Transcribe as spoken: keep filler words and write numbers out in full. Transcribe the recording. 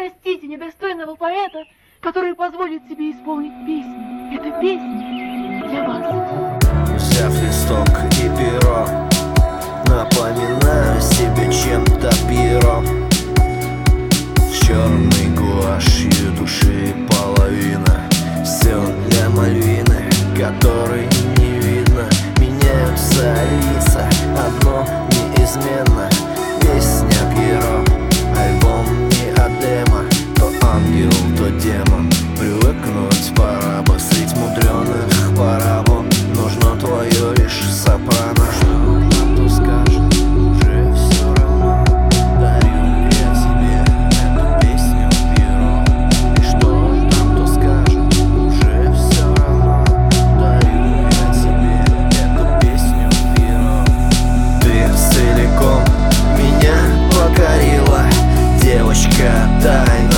Простите недостойного поэта, который позволит себе исполнить песню. Эта песня для вас. Взяв листок и перо, напоминаю себе чем-то перо. Черной гуашью души половина. Все для Мальвины, которой не видно. Меняются лица, одно неизменно. Песня Пьеро, альбом не Адема. То ангел, то демон. Привыкнуть пора бы, средь мудреных парабол. Нужно твое лишь сопрано. Что нам то скажет, уже все равно. Дарю я тебе эту песню Пьеро. И что нам то скажет, уже все равно. Дарю я тебе эту песню Пьеро. Ты целиком меня покорила, девочка тайна.